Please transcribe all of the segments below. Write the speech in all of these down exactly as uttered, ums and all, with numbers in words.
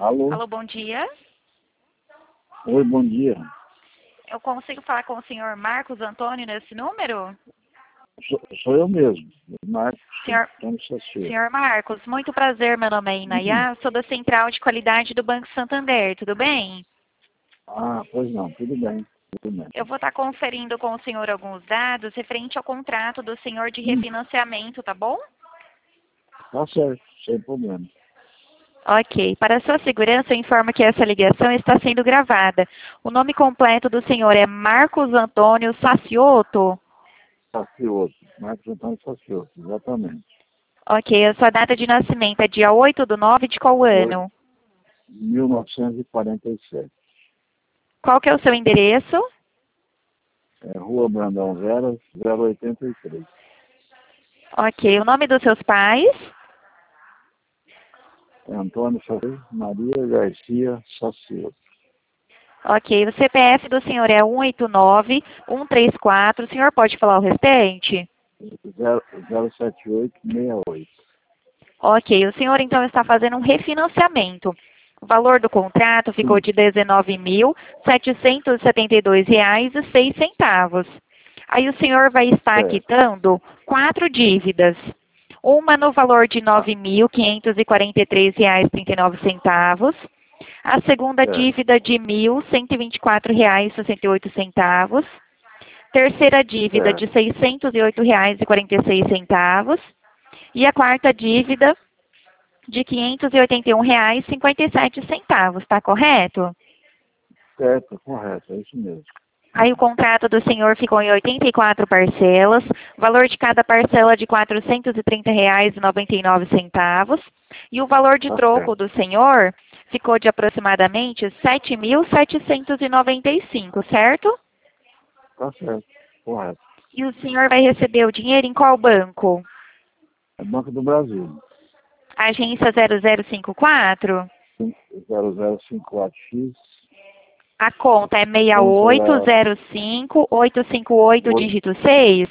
Alô? Alô, bom dia. Oi, bom dia. Eu consigo falar com o senhor Marcos Antônio nesse número? Sou, sou eu mesmo, Marcos Senhor, Antônio Sassi. senhor Marcos, muito prazer, meu nome é Inayá, sou da Central de Qualidade do Banco Santander, tudo bem? Ah, pois não, tudo bem, tudo bem. Eu vou estar conferindo com o senhor alguns dados referente ao contrato do senhor de refinanciamento, tá bom? Tá certo, sem problema. Ok. Para sua segurança, eu informo que essa ligação está sendo gravada. O nome completo do senhor é Marcos Antônio Sassioto? Sassioso, Marcos Antônio Sassioso, exatamente. Ok. A sua data de nascimento é dia oito do nove de qual Foi ano? mil novecentos e quarenta e sete. Qual que é o seu endereço? É, Rua Brandão Veras, zero oitenta e três. Ok. O nome dos seus pais? É Antônio Sassi, Maria Garcia Sassioso. Ok. O C P F do senhor é um oito nove, um três quatro. O senhor pode falar o restante? zero sete oito seis oito. Ok. O senhor, então, está fazendo um refinanciamento. O valor do contrato ficou Sim, de dezenove mil, setecentos e setenta e dois reais e seis centavos. Aí o senhor vai estar certo. quitando quatro dívidas. Uma no valor de Ah, nove mil, quinhentos e quarenta e três reais e trinta e nove centavos. A segunda certo, dívida de mil, cento e vinte e quatro reais e sessenta e oito centavos. Terceira dívida de certo, seiscentos e oito reais e quarenta e seis centavos. E a quarta dívida de quinhentos e oitenta e um reais e cinquenta e sete centavos, tá correto? certo, correto, é isso mesmo. Aí o contrato do senhor ficou em oitenta e quatro parcelas, valor de cada parcela de quatrocentos e trinta reais e noventa e nove centavos, e o valor de Tá troco certo, do senhor ficou de aproximadamente sete mil setecentos e noventa e cinco, certo? tá certo, correto. E o senhor vai receber o dinheiro em qual banco? É Banco do Brasil, Agência zero zero cinco quatro? zero zero cinco quatro X, A conta é seis conta oito é zero cinco oito cinco oito oito, dígito seis?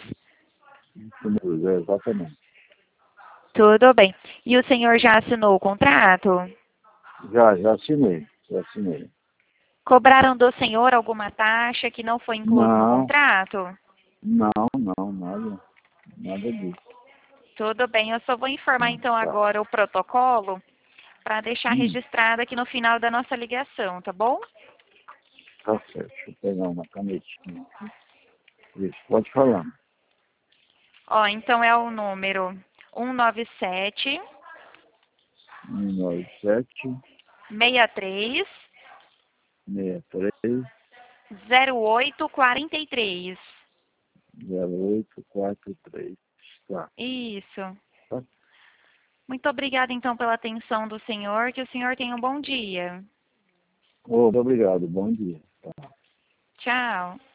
é, exatamente. Tudo bem. E o senhor já assinou o contrato? Já, já assinei, já assinei. Cobraram do senhor alguma taxa que não foi incluso no Não, contrato? não, não, nada, nada disso. Tudo bem, eu só vou informar então Tá, agora o protocolo para deixar hum, registrado aqui no final da nossa ligação, tá bom? tá certo, deixa eu pegar uma canetinha aqui. Isso, pode falar. Ó, então é o número um nove sete, um nove sete, seis três, seis três, zero oito quatro três. zero oito quatro três. Tá, Isso. tá. Muito obrigada então pela atenção do senhor, que o senhor tenha um bom dia. Ô, obrigado, bom dia. Tá. Tchau.